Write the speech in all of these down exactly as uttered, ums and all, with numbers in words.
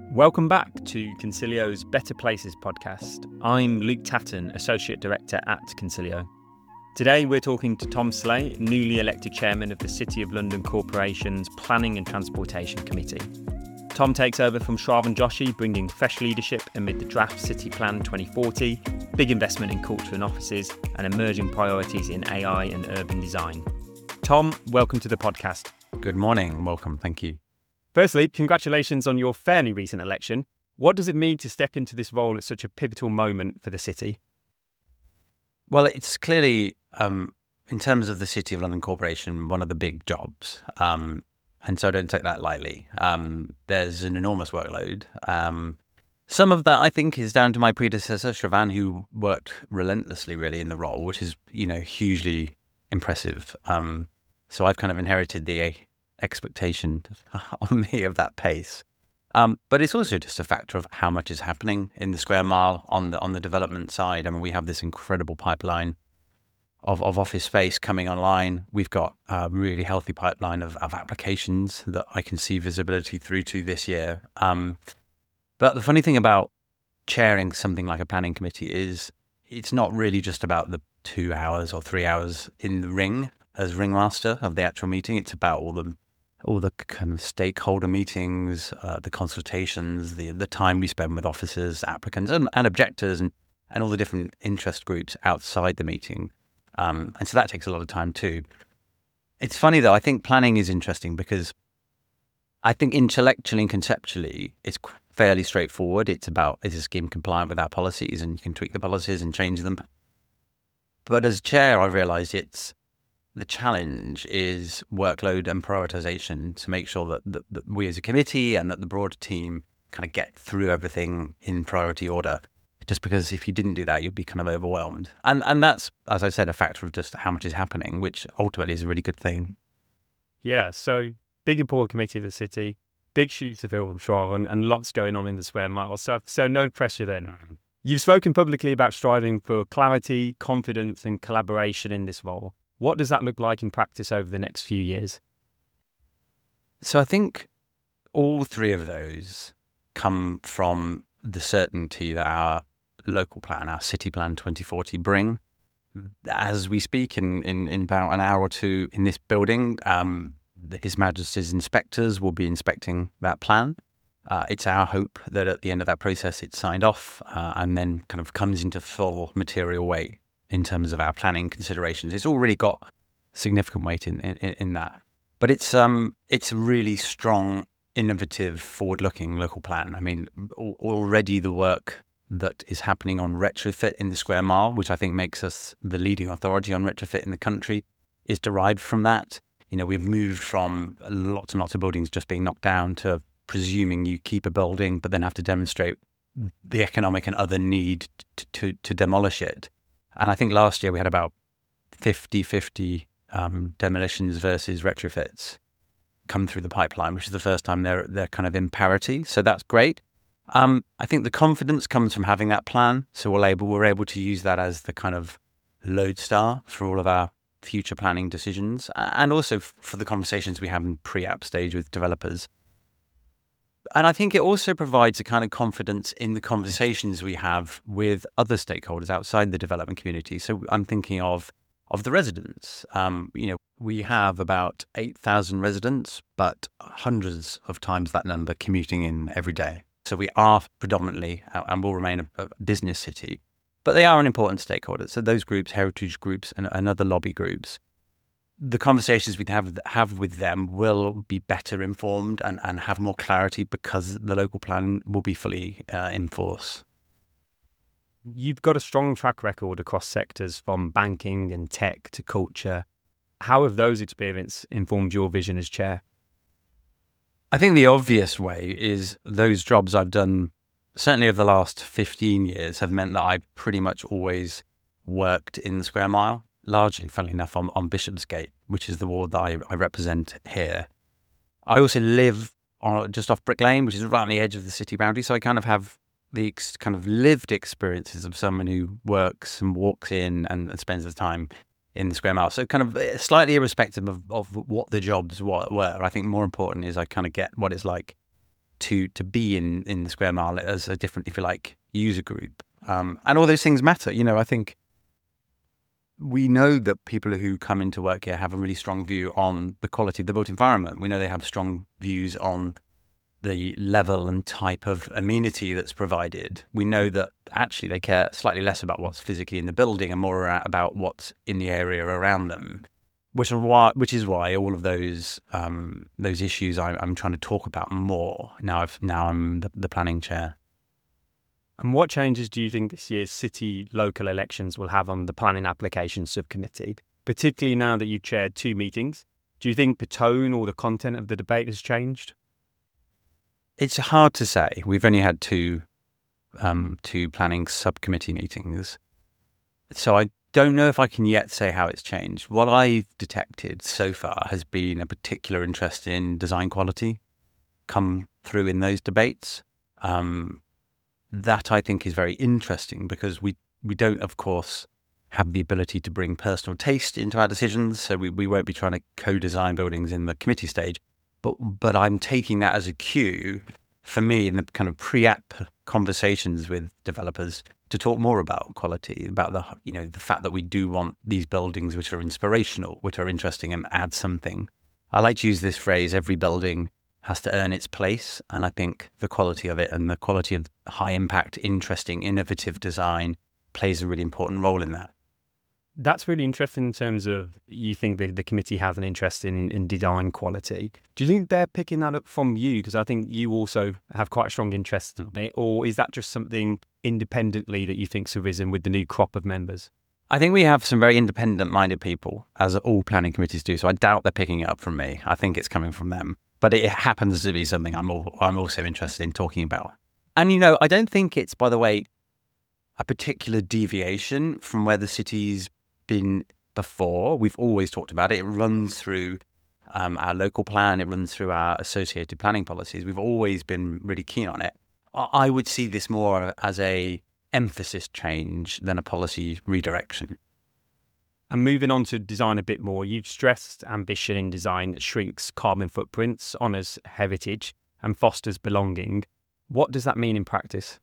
Welcome back to Concilio's Better Places podcast. I'm Luke Tatton, Associate Director at Concilio. Today we're talking to Tom Slay, newly elected Chairman of the City of London Corporation's Planning and Transportation Committee. Tom takes over from Shravan Joshi, bringing fresh leadership amid the draft City Plan twenty forty, big investment in culture and offices, and emerging priorities in A I and urban design. Tom, welcome to the podcast. Good morning. Welcome. Thank you. Firstly, congratulations on your fairly recent election. What does it mean to step into this role at such a pivotal moment for the city? Well, it's clearly, um, in terms of the City of London Corporation, one of the big jobs. Um, and so I don't take that lightly. Um, there's an enormous workload. Um, some of that, I think, is down to my predecessor, Shravan, who worked relentlessly, really, in the role, which is, you know, hugely impressive. Um, so I've kind of inherited the expectation on me of that pace. Um, but it's also just a factor of how much is happening in the square mile on the on the development side. I mean, we have this incredible pipeline of, of office space coming online. We've got a really healthy pipeline of, of applications that I can see visibility through to this year. Um, but the funny thing about chairing something like a planning committee is it's not really just about the two hours or three hours in the ring as ringmaster of the actual meeting. It's about all the all the kind of stakeholder meetings, uh, the consultations, the the time we spend with officers, applicants, and, and objectors, and, and all the different interest groups outside the meeting. Um, and so that takes a lot of time too. It's funny though, I think planning is interesting because I think intellectually and conceptually, it's fairly straightforward. It's about, is a scheme compliant with our policies, and you can tweak the policies and change them. But as chair, I realised it's, the challenge is workload and prioritization to make sure that, that, that we as a committee and that the broader team kind of get through everything in priority order. Just because if you didn't do that, you'd be kind of overwhelmed. And and that's, as I said, a factor of just how much is happening, which ultimately is a really good thing. Yeah, so big important committee of the city, big shoes to fill with Shravan, and lots going on in the square mile. So, so no pressure then. You've spoken publicly about striving for clarity, confidence, and collaboration in this role. What does that look like in practice over the next few years? So I think all three of those come from the certainty that our local plan, our City Plan twenty forty bring. As we speak in, in, in about an hour or two in this building, um, His Majesty's inspectors will be inspecting that plan. Uh, it's our hope that at the end of that process it's signed off uh, and then kind of comes into full material weight in terms of our planning considerations. It's already got significant weight in, in, in that. But it's um it's a really strong, innovative, forward-looking local plan. I mean, al- already the work that is happening on retrofit in the square mile, which I think makes us the leading authority on retrofit in the country, is derived from that. You know, we've moved from lots and lots of buildings just being knocked down to presuming you keep a building, but then have to demonstrate the economic and other need to, to, to demolish it. And I think last year we had about fifty-fifty um, demolitions versus retrofits come through the pipeline, which is the first time they're they're kind of in parity. So that's great. Um, I think the confidence comes from having that plan. So we're able we're able to use that as the kind of lodestar for all of our future planning decisions, and also for the conversations we have in pre-app stage with developers. And I think it also provides a kind of confidence in the conversations we have with other stakeholders outside the development community. So I'm thinking of of the residents. Um, you know, we have about eight thousand residents, but hundreds of times that number commuting in every day. So we are predominantly and will remain a, a business city, but they are an important stakeholder. So those groups, heritage groups and, and other lobby groups, the conversations we have have with them will be better informed and, and have more clarity because the local plan will be fully uh, in force. You've got a strong track record across sectors from banking and tech to culture. How have those experiences informed your vision as chair? I think the obvious way is those jobs I've done, certainly over the last fifteen years, have meant that I've pretty much always worked in the square mile. Largely, funnily enough, on, on Bishopsgate, which is the ward that I, I represent here. I also live on, just off Brick Lane, which is right on the edge of the city boundary. So I kind of have the ex, kind of lived experiences of someone who works and walks in and, and spends the time in the square mile. So kind of slightly irrespective of, of what the jobs were, I think more important is I kind of get what it's like to to be in, in the Square Mile as a different, if you like, user group. Um, and all those things matter. You know, I think we know that people who come into work here have a really strong view on the quality of the built environment. We know they have strong views on the level and type of amenity that's provided. We know that actually they care slightly less about what's physically in the building and more about what's in the area around them, which is why, which is why all of those um, those issues I, I'm trying to talk about more now. I've, now I'm the, the planning chair. And what changes do you think this year's city local elections will have on the planning application subcommittee, particularly now that you've chaired two meetings? Do you think the tone or the content of the debate has changed? It's hard to say. We've only had two um, two planning subcommittee meetings, so I don't know if I can yet say how it's changed. What I've detected so far has been a particular interest in design quality come through in those debates. Um, that I think is very interesting because we, we don't, of course, have the ability to bring personal taste into our decisions, so we, we won't be trying to co-design buildings in the committee stage. But but I'm taking that as a cue for me in the kind of pre-app conversations with developers to talk more about quality, about the you know the fact that we do want these buildings which are inspirational, which are interesting and add something. I like to use this phrase: every building has to earn its place, and I think the quality of it and the quality of high impact, interesting, innovative design plays a really important role in that. That's really interesting in terms of you think the, the committee has an interest in, in design quality. Do you think they're picking that up from you? Because I think you also have quite a strong interest in it. Or is that just something independently that you think's arisen with the new crop of members? I think we have some very independent-minded people, as all planning committees do. So I doubt they're picking it up from me. I think it's coming from them. But it happens to be something I'm, all, I'm also interested in talking about. And, you know, I don't think it's, by the way, a particular deviation from where the city's been before. We've always talked about it. It runs through um, our local plan. It runs through our associated planning policies. We've always been really keen on it. I would see this more as a emphasis change than a policy redirection. And moving on to design a bit more, you've stressed ambition in design that shrinks carbon footprints, honours heritage and fosters belonging. What does that mean in practice?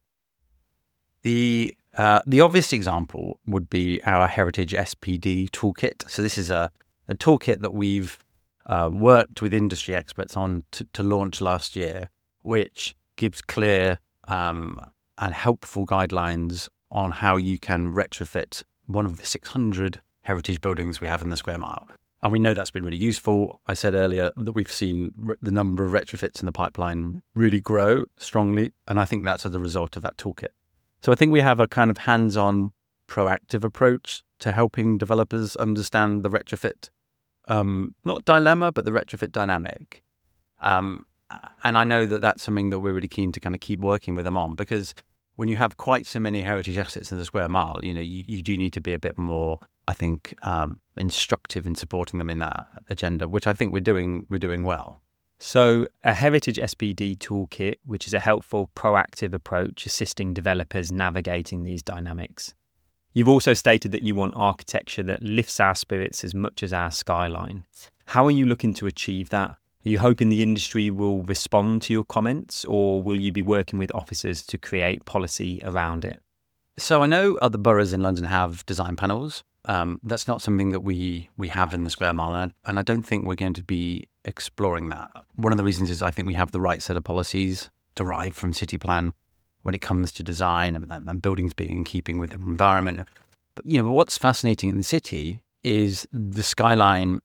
The uh, the obvious example would be our Heritage S P D toolkit. So this is a, a toolkit that we've uh, worked with industry experts on to, to launch last year, which gives clear um, and helpful guidelines on how you can retrofit one of the six hundred heritage buildings we have in the Square Mile. And we know that's been really useful. I said earlier that we've seen re- the number of retrofits in the pipeline really grow strongly. And I think that's as a result of that toolkit. So I think we have a kind of hands-on proactive approach to helping developers understand the retrofit, um, not dilemma, but the retrofit dynamic. Um, and I know that that's something that we're really keen to kind of keep working with them on, because when you have quite so many heritage assets in the Square Mile, you know, you, you do need to be a bit more, I think, um, instructive in supporting them in that agenda, which I think we're doing, we're doing well. So a Heritage S P D toolkit, which is a helpful, proactive approach assisting developers navigating these dynamics. You've also stated that you want architecture that lifts our spirits as much as our skyline. How are you looking to achieve that? Are you hoping the industry will respond to your comments, or will you be working with officers to create policy around it? So I know other boroughs in London have design panels. Um, that's not something that we we have in the Square Mile, and I don't think we're going to be exploring that. One of the reasons is I think we have the right set of policies derived from City Plan when it comes to design and, and buildings being in keeping with the environment. But, you know, what's fascinating in the city is the skyline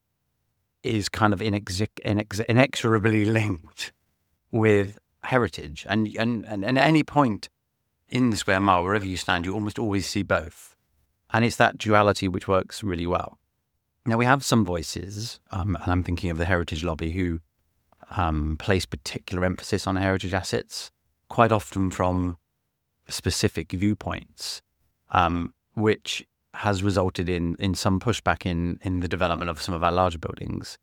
is kind of inex- inex- inexorably linked with heritage. And, and, and, and at any point in the Square Mile, wherever you stand, you almost always see both. And it's that duality which works really well. Now, we have some voices, um, and I'm thinking of the Heritage Lobby, who um, place particular emphasis on heritage assets, quite often from specific viewpoints, um, which has resulted in in some pushback in, in the development of some of our larger buildings.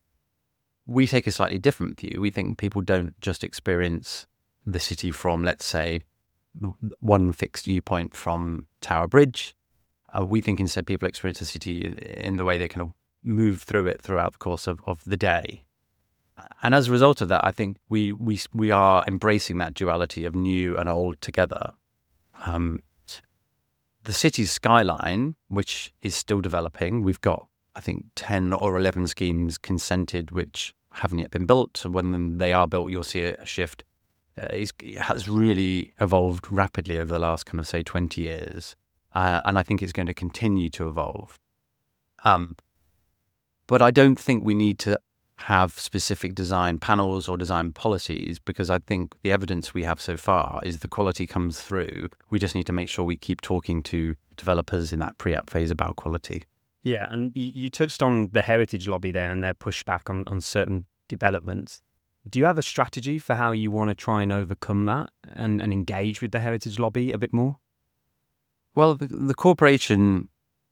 We take a slightly different view. We think people don't just experience the city from, let's say, one fixed viewpoint from Tower Bridge. Uh, we think instead people experience the city in the way they kind of move through it throughout the course of, of the day. And as a result of that, I think we we we are embracing that duality of new and old together. Um, the city's skyline, which is still developing, we've got, I think, ten or eleven schemes consented, which haven't yet been built. So when they are built, you'll see a shift. Uh, it's, it has really evolved rapidly over the last kind of, say, twenty years. Uh, and I think it's going to continue to evolve. Um, but I don't think we need to have specific design panels or design policies, because I think the evidence we have so far is the quality comes through. We just need to make sure we keep talking to developers in that pre-app phase about quality. Yeah, and you, you touched on the heritage lobby there and their pushback on, on certain developments. Do you have a strategy for how you want to try and overcome that and, and engage with the heritage lobby a bit more? Well, the, the corporation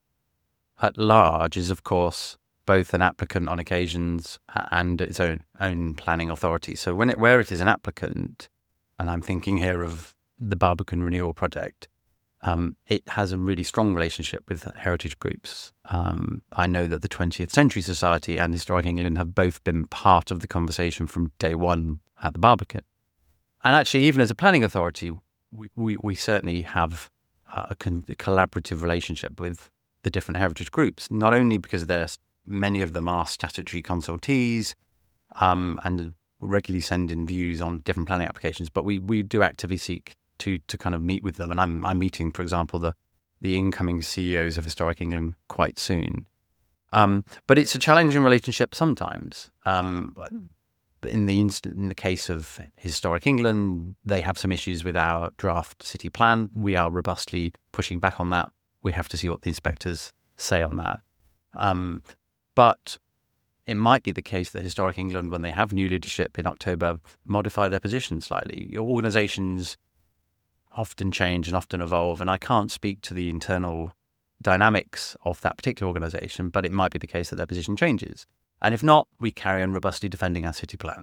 at large is, of course, both an applicant on occasions and its own own planning authority. So when it where it is an applicant, and I'm thinking here of the Barbican Renewal Project, um, it has a really strong relationship with heritage groups. Um, I know that the twentieth Century Society and Historic England have both been part of the conversation from day one at the Barbican. And actually, even as a planning authority, we, we, we certainly have a, con- a collaborative relationship with the different heritage groups, not only because they're many of them are statutory consultees um, and regularly send in views on different planning applications, but we, we do actively seek to to kind of meet with them. And I'm I'm meeting, for example, the the incoming C E Os of Historic England quite soon. Um, but it's a challenging relationship sometimes. Um, but in the inst- in the case of Historic England, they have some issues with our draft city plan. We are robustly pushing back on that. We have to see what the inspectors say on that. Um, But it might be the case that Historic England, when they have new leadership in October, modify their position slightly. Your organisations often change and often evolve, and I can't speak to the internal dynamics of that particular organisation, but it might be the case that their position changes. And if not, we carry on robustly defending our city plan.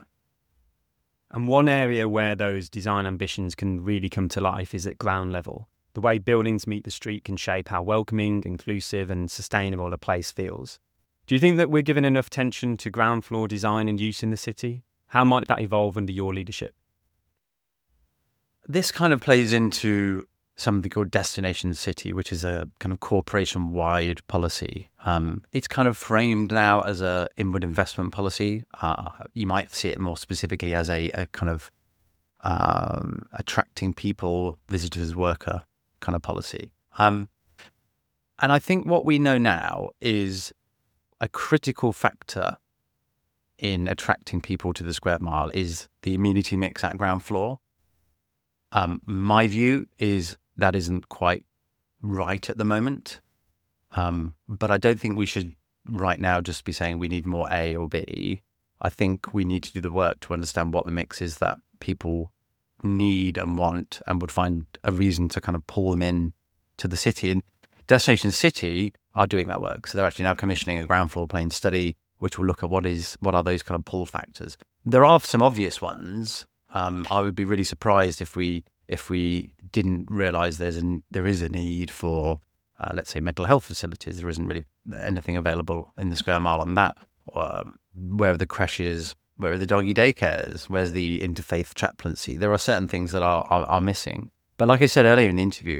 And one area where those design ambitions can really come to life is at ground level. The way buildings meet the street can shape how welcoming, inclusive and sustainable a place feels. Do you think that we're giving enough attention to ground floor design and use in the city? How might that evolve under your leadership? This kind of plays into something called Destination City, which is a kind of corporation-wide policy. Um, it's kind of framed now as a inward investment policy. Uh, you might see it more specifically as a, a kind of um, attracting people, visitors, worker kind of policy. Um, and I think what we know now is a critical factor in attracting people to the square mile is the amenity mix at ground floor. Um, my view is that isn't quite right at the moment. Um, but I don't think we should right now just be saying we need more A or B. I think we need to do the work to understand what the mix is that people need and want and would find a reason to kind of pull them in to the city. And Destination City are doing that work. So they're actually now commissioning a ground floor plane study, which will look at what is what are those kind of pull factors. There are some obvious ones. Um, I would be really surprised if we if we didn't realise there's an there is a need for uh, let's say mental health facilities. There isn't really anything available in the square mile on that. Um, where are the creches? Where are the doggy daycares? Where's the interfaith chaplaincy? There are certain things that are, are are missing. But like I said earlier in the interview,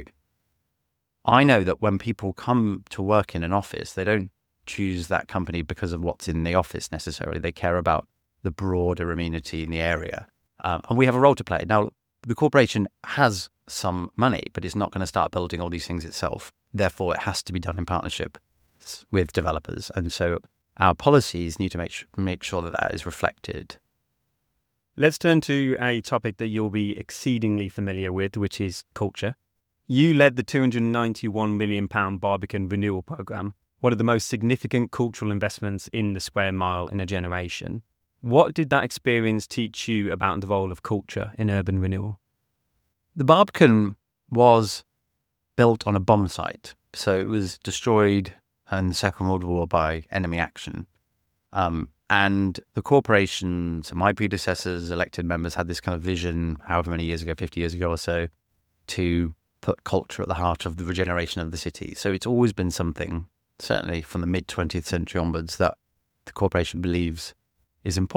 I know that when people come to work in an office, they don't choose that company because of what's in the office necessarily. They care about the broader amenity in the area. Um, and we have a role to play. Now, the corporation has some money, but it's not going to start building all these things itself. Therefore, it has to be done in partnership with developers. And so our policies need to make, make sure that that is reflected. Let's turn to a topic that you'll be exceedingly familiar with, which is culture. You led the two hundred ninety-one million pounds Barbican Renewal Programme, one of the most significant cultural investments in the square mile in a generation. What did that experience teach you about the role of culture in urban renewal? The Barbican was built on a bomb site, so it was destroyed in the Second World War by enemy action. Um, and the corporation, so my predecessors, elected members, had this kind of vision, however many years ago, fifty years ago or so, to put culture at the heart of the regeneration of the city. So it's always been something, certainly from the mid-twentieth century onwards, that the corporation believes is important.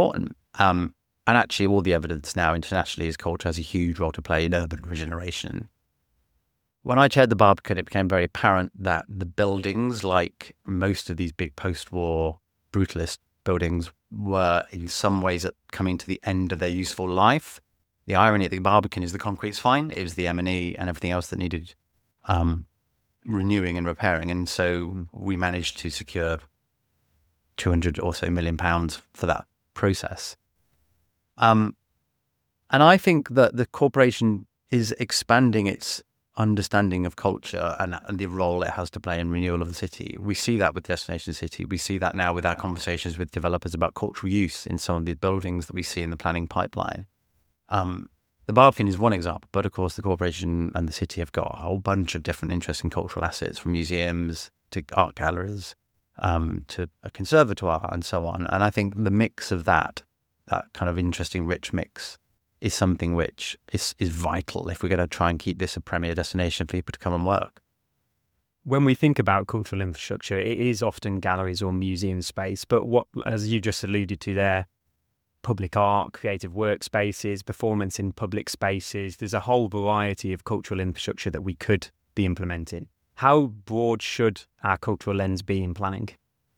Um, and actually, all the evidence now internationally is culture has a huge role to play in urban regeneration. When I chaired the Barbican, it became very apparent that the buildings, like most of these big post-war brutalist buildings, were in some ways at coming to the end of their useful life. The irony at the Barbican is the concrete's fine. It was the M and E and everything else that needed um, renewing and repairing. And so we managed to secure two hundred or so million pounds for that process. Um, and I think that the corporation is expanding its understanding of culture and, and the role it has to play in renewal of the city. We see that with Destination City. We see that now with our conversations with developers about cultural use in some of the buildings that we see in the planning pipeline. Um, the Barbican is one example, but of course the corporation and the city have got a whole bunch of different interesting cultural assets, from museums to art galleries, um, to a conservatoire and so on. And I think the mix of that, that kind of interesting, rich mix, is something which is, is vital if we're going to try and keep this a premier destination for people to come and work. When we think about cultural infrastructure, it is often galleries or museum space, but what, as you just alluded to there, public art, creative workspaces, performance in public spaces, there's a whole variety of cultural infrastructure that we could be implementing. How broad should our cultural lens be in planning?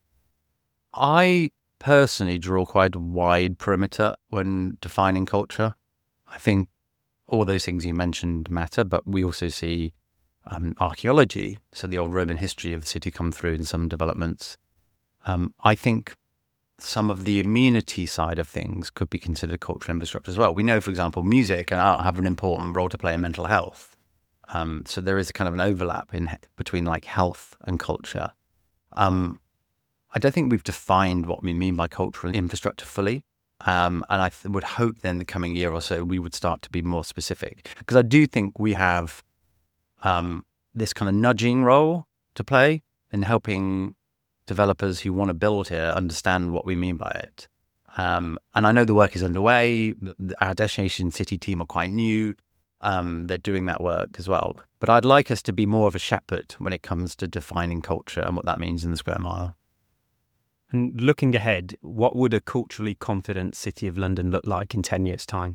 I personally draw quite a wide perimeter when defining culture. I think all those things you mentioned matter, but we also see um, archaeology, so the old Roman history of the city, come through in some developments. Um, I think some of the amenity side of things could be considered cultural infrastructure as well. We know, for example, music and art have an important role to play in mental health. Um, so there is a kind of an overlap in between like health and culture. Um, I don't think we've defined what we mean by cultural infrastructure fully. Um, and I th- would hope then the coming year or so, we would start to be more specific, because I do think we have um, this kind of nudging role to play in helping developers who want to build here understand what we mean by it. Um, and I know the work is underway. Our Destination City team are quite new. Um, they're doing that work as well. But I'd like us to be more of a shepherd when it comes to defining culture and what that means in the square mile. And looking ahead, what would a culturally confident City of London look like in ten years' time?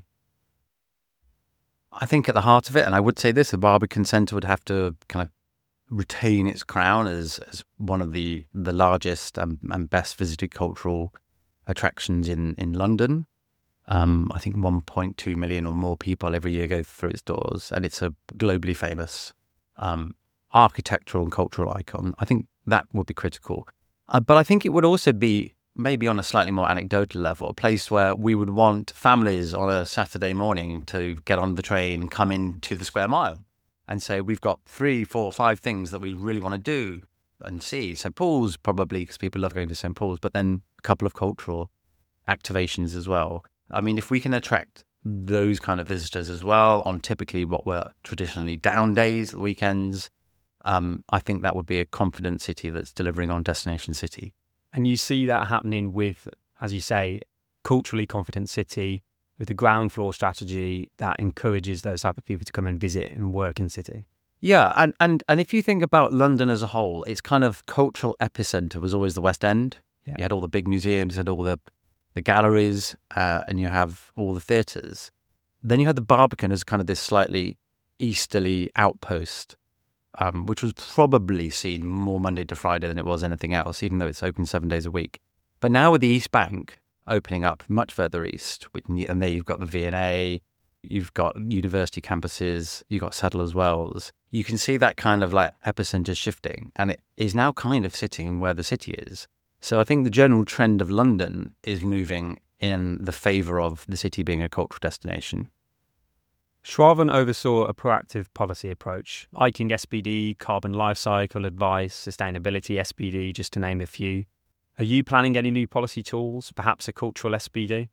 I think at the heart of it, and I would say this, the Barbican Centre would have to kind of retain its crown as, as one of the, the largest and, and best visited cultural attractions in, in London. Um, I think one point two million or more people every year go through its doors, and it's a globally famous um, architectural and cultural icon. I think that would be critical. Uh, but I think it would also be, maybe on a slightly more anecdotal level, a place where we would want families on a Saturday morning to get on the train, come into the square mile and say, we've got three, four, five things that we really want to do and see. Saint Paul's probably, because people love going to Saint Paul's, but then a couple of cultural activations as well. I mean, if we can attract those kind of visitors as well on typically what were traditionally down days, weekends, um, I think that would be a confident city that's delivering on Destination City. And you see that happening with, as you say, culturally confident city, with a ground floor strategy that encourages those type of people to come and visit and work in city. Yeah, and, and, and if you think about London as a whole, its kind of cultural epicenter was always the West End. Yeah. You had all the big museums, you had all the, the galleries, uh, and you have all the theatres. Then you had the Barbican as kind of this slightly easterly outpost, um, which was probably seen more Monday to Friday than it was anything else, even though it's open seven days a week. But now with the East Bank opening up much further east, and there you've got the V and A, you've got university campuses, you've got Sadler's Wells. You can see that kind of like epicenter shifting, and it is now kind of sitting where the city is. So I think the general trend of London is moving in the favour of the city being a cultural destination. Shravan oversaw a proactive policy approach, Iking S P D, carbon life cycle advice, sustainability S P D, just to name a few. Are you planning any new policy tools, perhaps a cultural S P D?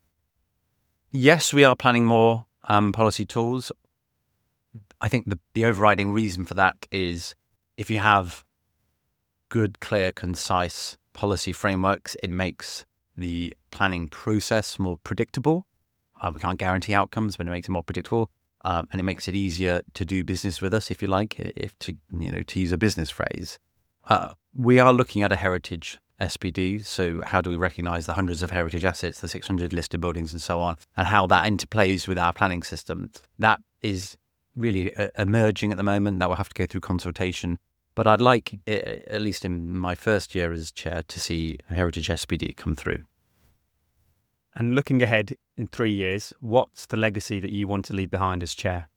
Yes, we are planning more um, policy tools. I think the, the overriding reason for that is if you have good, clear, concise policy frameworks, it makes the planning process more predictable. Uh, we can't guarantee outcomes, but it makes it more predictable, um, and it makes it easier to do business with us, if you like, if to you know to use a business phrase. Uh, we are looking at a heritage S P D. So how do we recognise the hundreds of heritage assets, the six hundred listed buildings and so on, and how that interplays with our planning system? That is really uh, emerging at the moment. That will have to go through consultation. But I'd like, uh, at least in my first year as chair, to see a heritage S P D come through. And looking ahead in three years, what's the legacy that you want to leave behind as chair?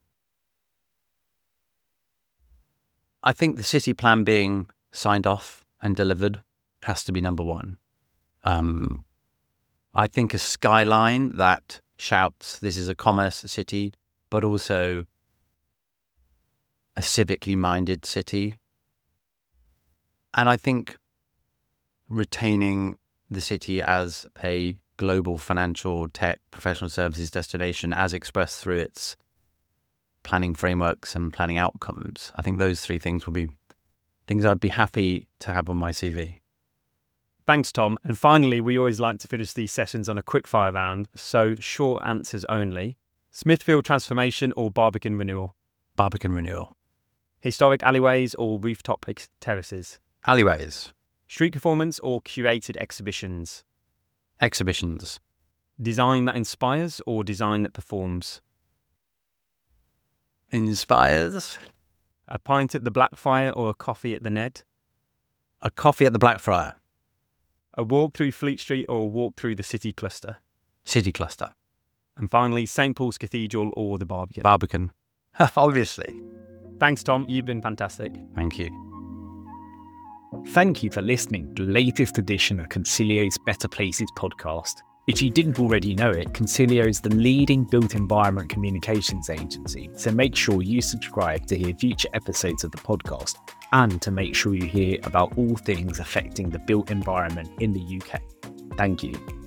I think the city plan being signed off and delivered has to be number one. Um, I think a skyline that shouts, this is a commerce city, but also a civically minded city. And I think retaining the city as a global financial, tech, professional services destination as expressed through its planning frameworks and planning outcomes. I think those three things will be things I'd be happy to have on my C V. Thanks, Tom. And finally, we always like to finish these sessions on a quick fire round, so short answers only. Smithfield transformation or Barbican renewal? Barbican renewal. Historic alleyways or rooftop terraces? Alleyways. Street performance or curated exhibitions? Exhibitions. Design that inspires or design that performs? Inspires. A pint at the Blackfriar or a coffee at the Ned? A coffee at the Blackfriar. A walk through Fleet Street or a walk through the city cluster? City cluster. And finally, Saint Paul's Cathedral or the Barbican? Barbican. Obviously. Thanks, Tom. You've been fantastic. Thank you. Thank you for listening to the latest edition of Consilio's Better Places podcast. If you didn't already know it, Consilio is the leading built environment communications agency, so make sure you subscribe to hear future episodes of the podcast and to make sure you hear about all things affecting the built environment in the U K. Thank you.